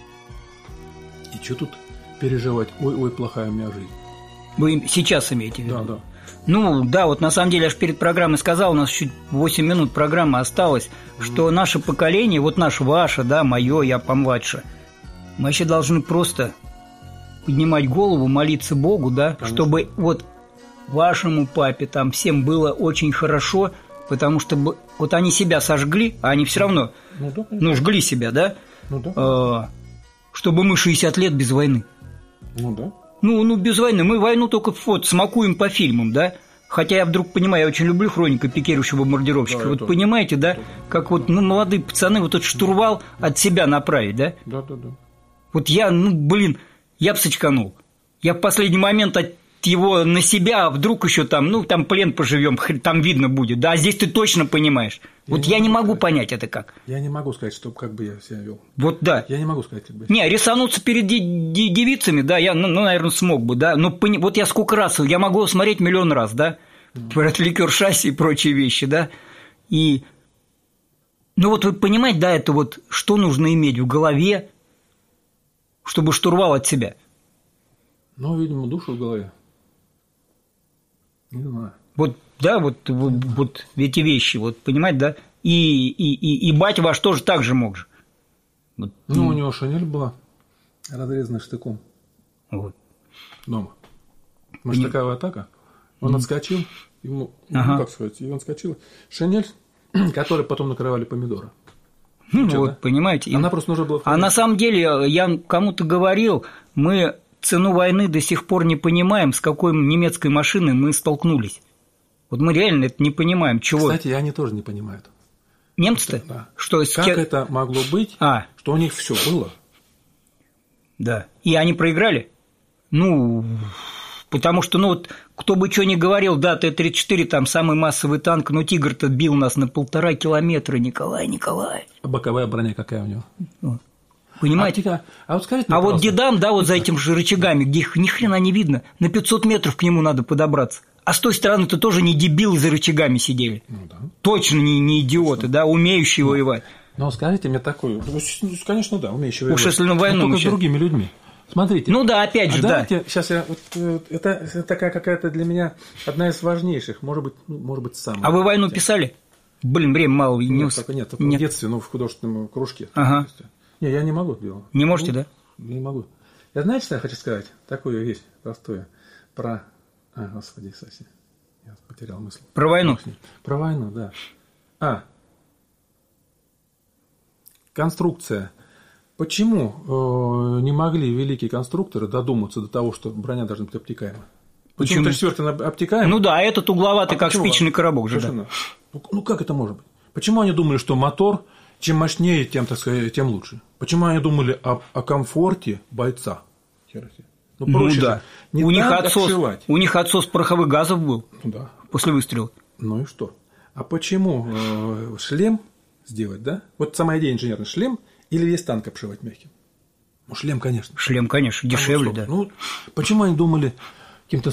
И что тут переживать? Ой, плохая у меня жизнь. Вы сейчас имеете в виду? Да. Вот на самом деле, аж перед программой сказал, у нас чуть 8 минут программы осталось, что наше поколение, вот наше, ваше, да, мое, я помладше, мы вообще должны просто поднимать голову, молиться Богу, да, конечно, чтобы вот вашему папе там всем было очень хорошо. Потому что вот они себя сожгли, а они все равно жгли себя, да? Чтобы мы 60 лет без войны. Без войны. Мы войну только смакуем по фильмам, да? Хотя я вдруг понимаю, я очень люблю «Хроника пикирующего бомбардировщика». Да, вот понимаете, да? Как вот молодые пацаны вот этот штурвал от себя направить, да? Да. Вот я, я бы сочканул. Я в последний момент его на себя, а вдруг еще там плен поживем, там видно будет, да, а здесь ты точно понимаешь. Я не могу понять это как. Я не могу сказать, что как бы я себя вел. Вот да. Я не могу сказать, как бы. Не, рисануться перед девицами, да, я, наверное, смог бы, да, но вот я сколько раз, я могу смотреть миллион раз, да, про ликер шасси и прочие вещи, да, и, вы понимаете, да, это вот, что нужно иметь в голове, чтобы штурвал от себя? Видимо, душу в голове. Не знаю. Вот эти вещи, понимаете, да? И батя ваш тоже так же мог же. У него шинель была разрезана штыком. Дома. Штыковая атака. Он отскочил, ему, как сказать, и он отскочил. Шинель, которой потом накрывали помидоры. Понимаете. Она просто нужна была. А на самом деле, я кому-то говорил, мы цену войны до сих пор не понимаем, с какой немецкой машиной мы столкнулись. Вот мы реально это не понимаем. Чего? Кстати, они тоже не понимают. Немцы-то? Да. Что, как это могло быть, что у них все было? Да. И они проиграли? Потому что, кто бы что ни говорил, да, Т-34, там самый массовый танк, но «Тигр»-то бил нас на 1,5 километра, Николай. А боковая броня какая у него? Понимаете? Вот дедам, да, вот за этим же рычагами, где их ни хрена не видно, на 500 метров к нему надо подобраться. А с той стороны-то тоже не дебилы за рычагами сидели. Точно не идиоты, да, умеющие воевать. Скажите мне такое, конечно, да, умеющие воевать. Уж если на войну. Только с другими людьми. Смотрите. Опять же, давайте, сейчас это такая какая-то для меня одна из важнейших, может быть, самая. А вы войну писали? Время мало. Нет, только в детстве, в художественном кружке. Не, я не могу это делать. Не можете, да? Не могу. Я знаете, что я хочу сказать? Такую вещь простую. Про... Господи, совсем. Я потерял мысль. Про войну? Про войну, да. Конструкция. Почему не могли великие конструкторы додуматься до того, что броня должна быть обтекаема? Почему 34 обтекаема? А этот угловатый, как спичный коробок же. Да. Как это может быть? Почему они думали, что мотор... Чем мощнее, тем лучше. Почему они думали о комфорте бойца? Проще да. У них отсос пороховых газов был после выстрела. И что? А почему шлем сделать, да? Вот сама идея инженерный шлем или весь танк обшивать мягким? Шлем, конечно. Шлем, конечно, дешевле, да. Почему они думали каким-то...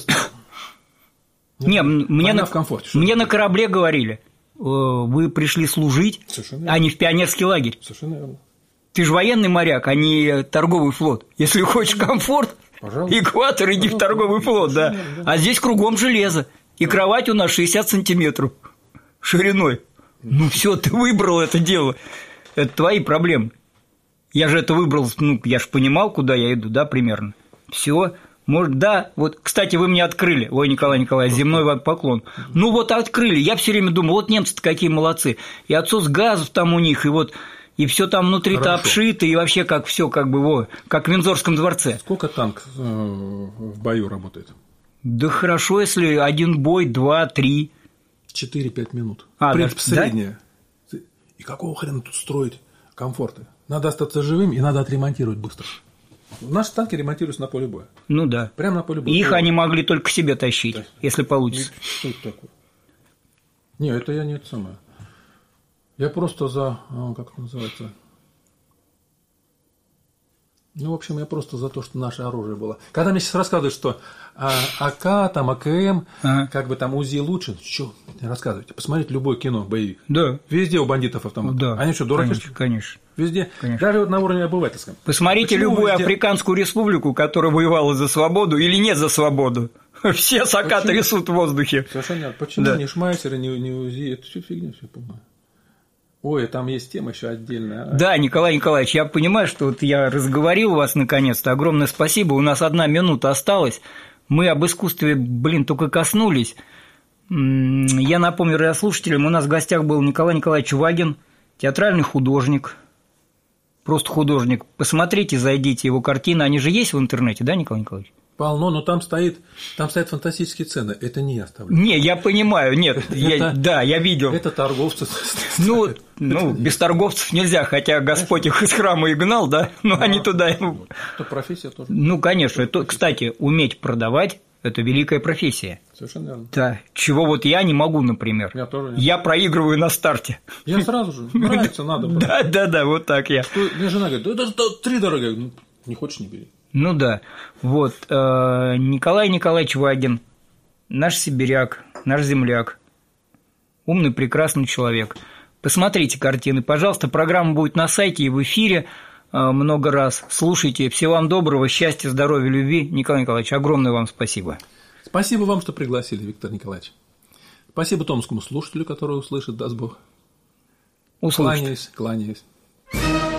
Мне на корабле говорили, вы пришли служить, а не в пионерский лагерь. Совершенно верно. Ты же военный моряк, а не торговый флот. Если хочешь комфорт, пожалуйста, экватор, иди в торговый флот, да. А здесь кругом железо. И кровать у нас 60 сантиметров шириной. Ну все, ты выбрал это дело. Это твои проблемы. Я же это выбрал, ну, я же понимал, куда я иду, да, примерно. Все. Может, да, вот, кстати, вы мне открыли, ой, Николай Николаевич, земной вам поклон. Ну вот открыли, я все время думал, вот немцы-то какие молодцы, и отсос газов там у них, и вот, и все там внутри-то обшито, и вообще как все, как бы, как в Виндзорском дворце. Сколько танк в бою работает? Да хорошо, если один бой, 2-3. 4-5 минут. В принципе, среднее. Да? И какого хрена тут строить комфорты? Надо остаться живым и надо отремонтировать быстро. Наши танки ремонтируются на поле боя. Ну да. Прямо на поле боя. Их они могли только к себе тащить, да, если получится. Что это такое? Не, это я не это самое. Я просто за... Как это называется? Ну, в общем, я просто за то, что наше оружие было. Когда мне сейчас рассказывают, что АК, там, АКМ, как бы там УЗИ лучше, что рассказывайте? Посмотрите любое кино, боевик. Да. Везде у бандитов автомат. Да. Они что, дураки? Конечно. Везде. Конечно. Даже вот на уровне обывательском. Посмотрите любую африканскую республику, которая воевала за свободу или не за свободу. Все сока трясут в воздухе. Совершенно нет. Почему ни Шмайсера, ни УЗИ? Это все фигня, все по-моему. Ой, там есть тема еще отдельная. Да, Николай Николаевич, я понимаю, что вот я разговорил вас наконец-то. Огромное спасибо. У нас 1 минута осталась. Мы об искусстве, только коснулись. Я напомню радиослушателям, у нас в гостях был Николай Николаевич Вагин, театральный художник. Просто художник. Посмотрите, зайдите его картины. Они же есть в интернете, да, Николай Николаевич? Полно, но там стоят фантастические цены. Это не я оставляю. Не, я понимаю, нет, я видел. Это торговцы. Ну, без торговцев нельзя, хотя Господь их из храма и гнал, да, но они туда... Это профессия тоже. Ну, конечно, кстати, уметь продавать – это великая профессия. Совершенно верно. Да, чего вот я не могу, например. Я тоже нет. Я проигрываю на старте. Я сразу же, нравится, надо. Да, вот так я. Мне жена говорит, да это 3 дорого. Не хочешь – не бери. Ну да, вот, Николай Николаевич Вагин, наш сибиряк, наш земляк, умный, прекрасный человек. Посмотрите картины, пожалуйста, программа будет на сайте и в эфире много раз. Слушайте, всего вам доброго, счастья, здоровья, любви. Николай Николаевич, огромное вам спасибо. Спасибо вам, что пригласили, Виктор Николаевич. Спасибо томскому слушателю, который услышит, даст Бог. Услышит. Кланяюсь.